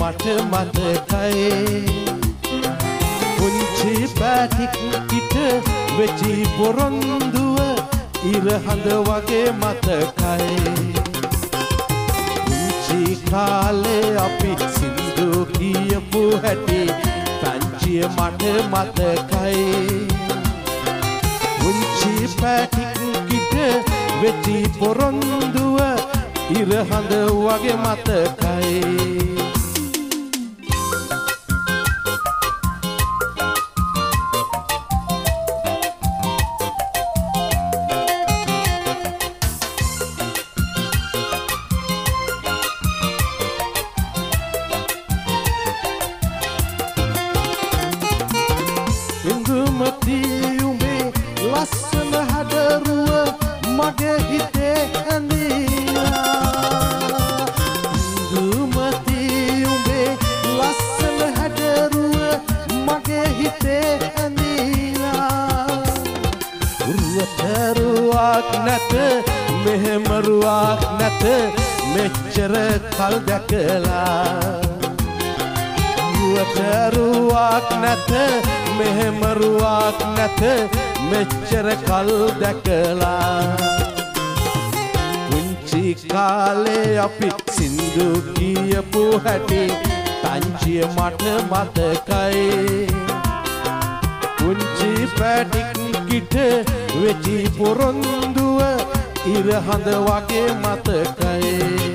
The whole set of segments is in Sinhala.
මට මතකයි පුංචි පැටික් කිට වෙචි පොරොන්දුව ඉරහඳ වගේ මතකයි පුංචි කාලේ අපි සින්දු කියපු හැටි පංචිය මට මතකයි පුංචි පැටික් කිට වෙචි පොරොන්දුව ඉරහඳ වගේ මතකයි ඉඳුමති උඹේ ලස්සන හදරුව මගේ හිතේ ඇඳිලා ඉඳුමති උඹේ ලස්සන හදරුව මගේ හිතේ ඇඳිලා උරුවතරුවක් නැත මෙහෙමරුවක් නැත මෙච්චර කල් දැකලා උරුවතරුවක් නැත මෙහෙමරුවක් නැත මෙච්චර කල් දැකලා පුංචි කාලේ අපි සින්දු කියපු හැටි පංචිය මට මතකයි පුංචි පැටික් කිට වෙචි පොරොන්දුව ඉරහඳ වගේ මතකයි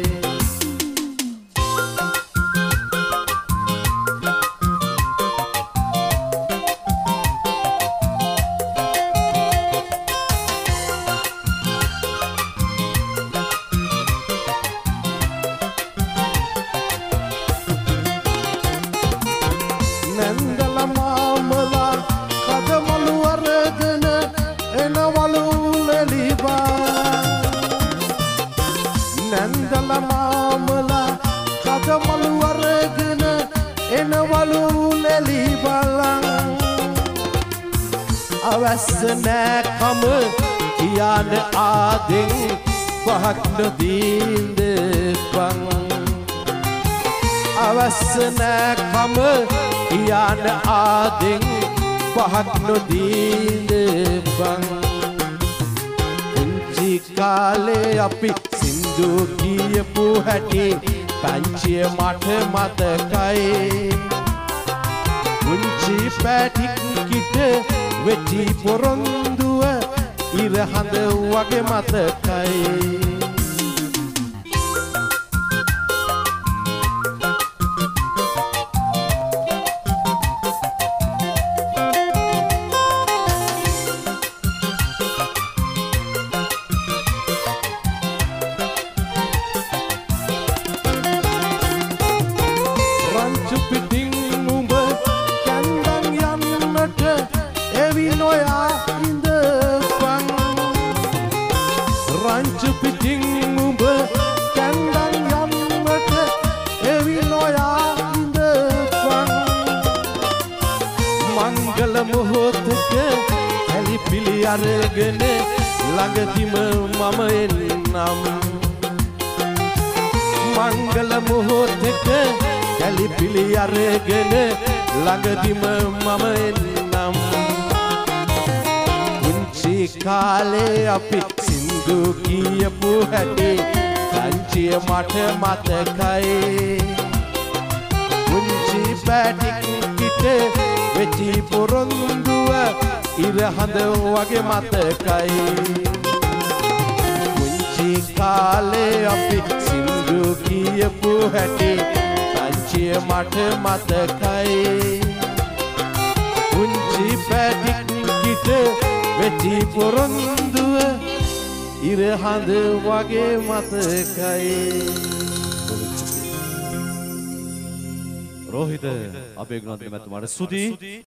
නැන්දල මාමලා කදමලු අරගෙන එනවලු ලෙලිබා නැන්දල මාමලා කදමලු අරගෙන එනවලු ලෙලිබලා අවස්ස නෑ කම කියාන ආදෙන් පහක් නොදීන්දපන් අවස්ස නෑ කම කියාන ආදෙන් පහක් නොදීන්දපන් පුංචි කාලේ අපි සින්දු කියපු හැටි පංචිය මට මතකයි පුංචි පැටික් කිට වෙචි පොරොන්දුව ඉරහඳ වගේ මතකයි රංචු පිටින් උඹ කන්දන් යන්නට එවින් ඔයා ඉඳපන් රංචු පිටින් උඹ කන්දන් යන්නට එවින් ඔයා ඉඳපන් මංගල මොහොතක ඇලිපිලි අරගෙන ළඟදිම මම එන්නම් මංගල මොහොතක ඇලිපිලි අරගෙන ළඟදිම මම එන්නම් පුංචි කාලේ අපි සින්දු කියපු හැටි පංචිය මට මතකයි පුංචි පැටික් කිට වෙචි පොරොන්දුව ඉරහඳ වගේ මතකයි පුංචි කාලේ අපි සින්දු කියපු හැටි පංචිය මට මතකයි පුංචි පැටික් කිට වෙචි පොරොන්දුව ඉරහඳ වගේ මතකයි රෝහිත අපේ ගුණවර්ධන මැතිතුමාට ස්තුතියි